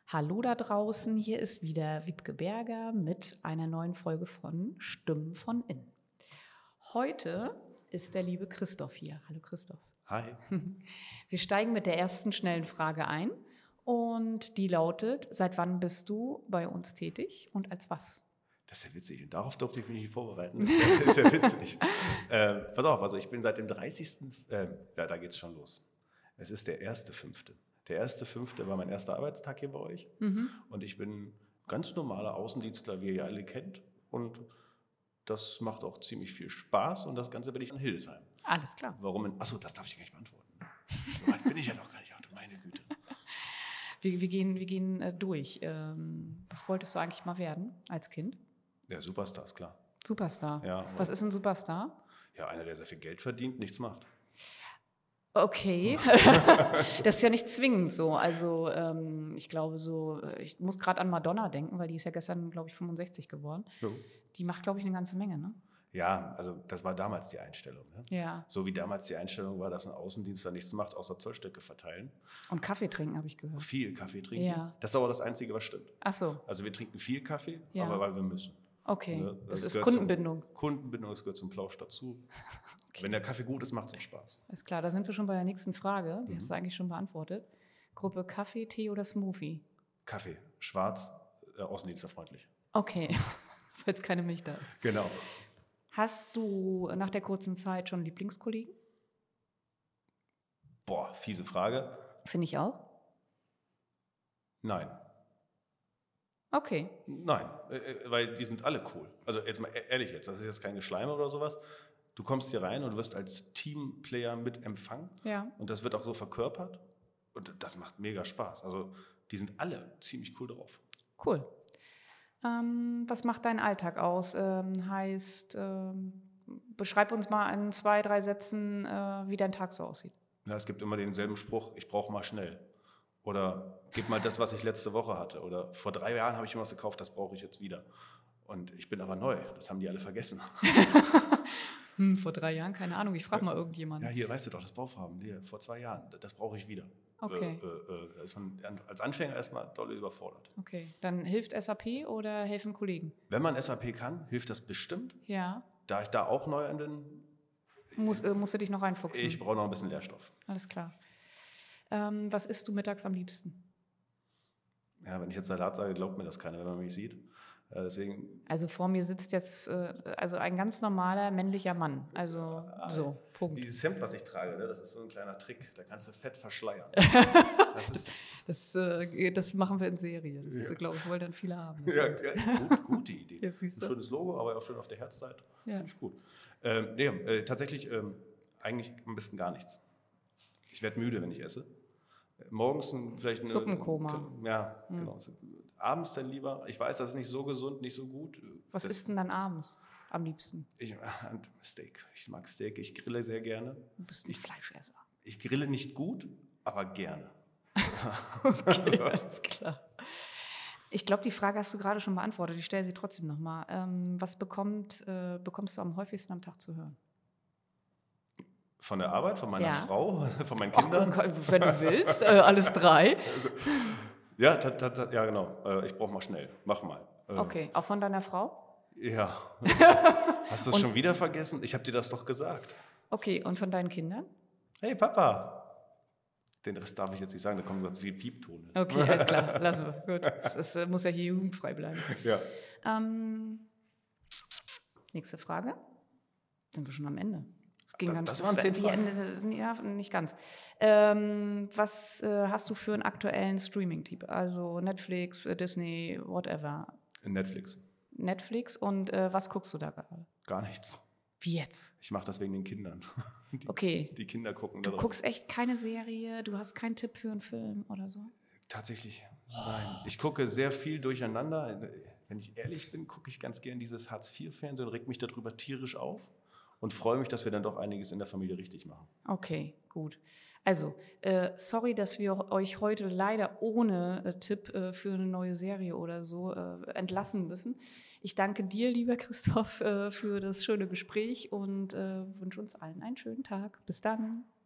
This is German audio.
Hallo da draußen, hier ist wieder Wiebke Berger mit einer neuen Folge von Stimmen von Innen. Heute ist der liebe Christoph hier. Hallo Christoph. Hi. Wir steigen mit der ersten schnellen Frage ein und die lautet: Seit wann bist du bei uns tätig und als was? Das ist ja witzig. Und darauf durfte ich mich nicht vorbereiten. Das ist ja witzig. Pass auf, also ich bin seit dem 30. Da geht es schon los. Es ist der 1.5. Der 1.5. war mein erster Arbeitstag hier bei euch. Und ich bin ganz normaler Außendienstler, wie ihr alle kennt. Und das macht auch ziemlich viel Spaß. Und das Ganze bin ich in Hildesheim. Alles klar. Warum? Achso, das darf ich gar nicht beantworten. So weit bin ich ja noch gar nicht. Ach, du meine Güte. Wir gehen durch. Was wolltest du eigentlich mal werden als Kind? Ja, Superstars, klar. Superstar. Ja, Was ist ein Superstar? Ja, einer, der sehr viel Geld verdient, nichts macht. Okay, das ist ja nicht zwingend so. Also ich glaube ich muss gerade an Madonna denken, weil die ist ja gestern, glaube ich, 65 geworden. Jo. Die macht, glaube ich, eine ganze Menge, ne? Ja, also das war damals die Einstellung. Ne? Ja. So wie damals die Einstellung war, dass ein Außendienstler nichts macht, außer Zollstöcke verteilen. Und Kaffee trinken, habe ich gehört. Viel Kaffee trinken. Ja. Das ist aber das Einzige, was stimmt. Ach so, Also wir trinken viel Kaffee, Ja. aber weil wir müssen. okay. Ne? Das ist gehört Kundenbindung. Kundenbindung, das gehört zum Plausch dazu. Okay. Wenn der Kaffee gut ist, macht es auch Spaß. Ist klar, da sind wir schon bei der nächsten Frage. Die hast du eigentlich schon beantwortet. Gruppe Kaffee, Tee oder Smoothie? Kaffee, schwarz, außendienstlerfreundlich. Okay, weil es keine Milch da ist. Genau. Hast du nach der kurzen Zeit schon Lieblingskollegen? Boah, fiese Frage. Finde ich auch. Nein. Okay. Nein, weil die sind alle cool. Also jetzt mal ehrlich jetzt, das ist jetzt kein Geschleime oder sowas. Du kommst hier rein und du wirst als Teamplayer mit empfangen. Ja. Und das wird auch so verkörpert. Und das macht mega Spaß. Also die sind alle ziemlich cool drauf. Cool. Was macht dein Alltag aus? Beschreib uns mal in 2, 3 Sätzen, wie dein Tag so aussieht. Ja, es gibt immer denselben Spruch, ich brauche mal schnell. Oder gib mal das, was ich letzte Woche hatte. Oder vor 3 Jahren habe ich mir was gekauft, das brauche ich jetzt wieder. Und ich bin aber neu, das haben die alle vergessen. Vor 3 Jahren, keine Ahnung, ich frage mal irgendjemanden. Ja, hier, weißt du doch, das Bauvorhaben, hier, vor 2 Jahren, das brauche ich wieder. Okay. Da ist man als Anfänger erstmal doll überfordert. Okay, dann hilft SAP oder helfen Kollegen? Wenn man SAP kann, hilft das bestimmt. Ja. Da ich da auch neu an bin, Musst du dich noch reinfuchsen? ich brauche noch ein bisschen Lehrstoff. Alles klar. Was isst du mittags am liebsten? Ja, wenn ich jetzt Salat sage, glaubt mir das keiner, wenn man mich sieht. Deswegen. Also vor mir sitzt jetzt ein ganz normaler männlicher Mann. Also so, Punkt. Dieses Hemd, was ich trage, ne, das ist so ein kleiner Trick. Da kannst du Fett verschleiern. Das machen wir in Serie. Das, glaube ich, wollen dann viele haben. Ja, gute Idee. Ja, siehst du. Ein schönes Logo, aber auch schön auf der Herzseite. Ja. Finde ich gut. Tatsächlich eigentlich am besten gar nichts. Ich werde müde, wenn ich esse. Morgens vielleicht eine Suppenkoma. Ja, genau. Abends dann lieber. Ich weiß, das ist nicht so gesund, nicht so gut. Was isst denn dann abends am liebsten? Steak. Ich mag Steak. Ich grille sehr gerne. Du bist ein Fleischesser. Ich grille nicht gut, aber gerne. Okay, alles klar. Ich glaube, die Frage hast du gerade schon beantwortet. Ich stelle sie trotzdem nochmal. Was bekommst du am häufigsten am Tag zu hören? Von der Arbeit, von meiner Ja. Frau, von meinen Kindern? Ach, wenn du willst, alles 3. Ja, ja, genau. Ich brauche mal schnell. Mach mal. Okay, auch von deiner Frau? Ja. Hast du es schon wieder vergessen? Ich habe dir das doch gesagt. Okay, und von deinen Kindern? Hey, Papa. Den Rest darf ich jetzt nicht sagen, da kommen ganz viele Pieptone. Okay, alles klar, lassen wir. Gut, das muss ja hier jugendfrei bleiben. Ja. Nächste Frage. Sind wir schon am Ende? Das waren 10 Fragen. Ja, nicht ganz. Was hast du für einen aktuellen Streaming-Tipp? Also Netflix, Disney, whatever. Netflix. Netflix und was guckst du da gerade? Gar nichts. Wie jetzt? Ich mache das wegen den Kindern. Okay. Die Kinder gucken Du da drauf. guckst echt keine Serie, du hast keinen Tipp für einen Film oder so? Tatsächlich, nein. Ich gucke sehr viel durcheinander. Wenn ich ehrlich bin, gucke ich ganz gern dieses Hartz-IV-Fernsehen und reg mich darüber tierisch auf und freue mich, dass wir dann doch einiges in der Familie richtig machen. Okay, gut. Also, sorry, dass wir euch heute leider ohne Tipp für eine neue Serie oder so entlassen müssen. Ich danke dir, lieber Christoph, für das schöne Gespräch und wünsche uns allen einen schönen Tag. Bis dann.